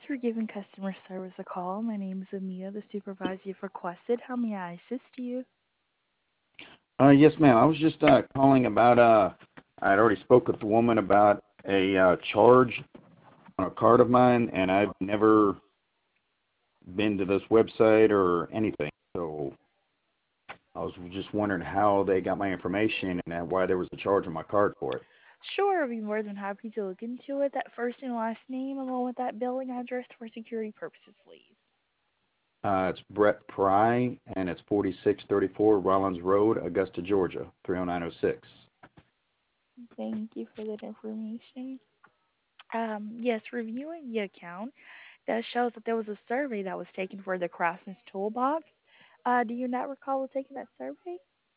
Thanks for giving customer service a call. My name is Amia, the supervisor you've requested. How may I assist you? Yes, ma'am. I was just calling about, I'd already spoke with the woman about a charge on a card of mine, and I've never been to this website or anything. So I was just wondering how they got my information and why there was a charge on my card for it. Sure, I'll be more than happy to look into it. That first and last name along with that billing address for security purposes, please. It's Brett Pry, and it's 4634 Rollins Road, Augusta, Georgia, 30906. Thank you for that information. Yes, reviewing the account, that shows that there was a survey that was taken for the Craftsman's Toolbox. Do you not recall taking that survey?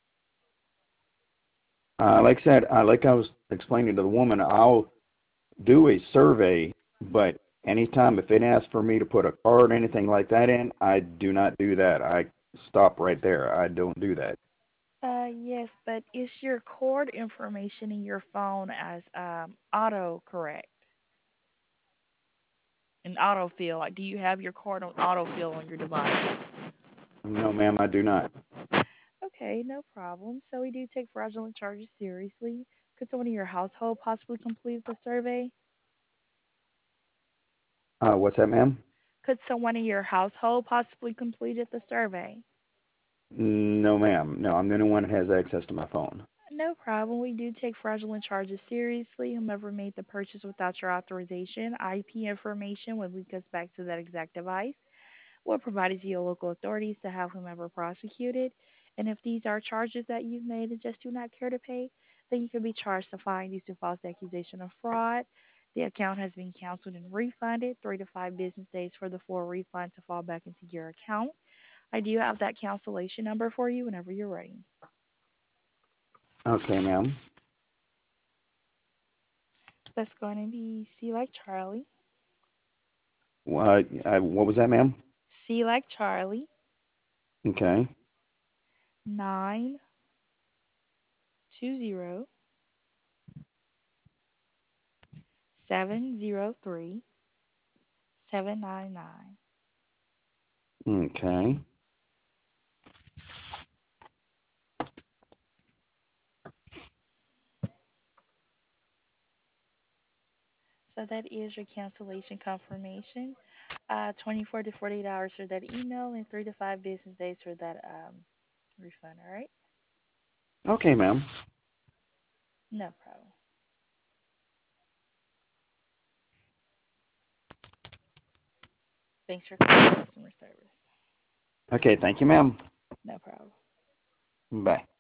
Like I said, like I was explaining to the woman, I'll do a survey, but anytime if it asks for me to put a card or anything like that in, I do not do that. I stop right there. I don't do that. Yes, but is your cord information in your phone as auto correct? An autofill. Like, do you have your cord on autofill on your device? No, ma'am, I do not. Okay, no problem. So we do take fraudulent charges seriously. Could someone in your household possibly complete the survey? What's that, ma'am? Could someone in your household possibly completed the survey? No, ma'am. No, I'm the only one that has access to my phone. No problem. We do take fraudulent charges seriously. Whomever made the purchase without your authorization, IP information would link us back to that exact device. We'll provide it to your local authorities to have whomever prosecuted. And if these are charges that you've made and just do not care to pay, then you can be charged a fine due to false accusation of fraud. The account has been canceled and refunded. 3 to 5 business days for the full refund to fall back into your account. I do have that cancellation number for you whenever you're ready. Okay, ma'am. That's going to be C like Charlie, What was that, ma'am? C like Charlie, Okay. 920 703 799. Okay. So that is your cancellation confirmation. 24 to 48 hours for that email and 3 to 5 business days for that refund. All right? Okay, ma'am. No problem. Thanks for calling customer service. Okay, thank you, ma'am. No problem. Bye.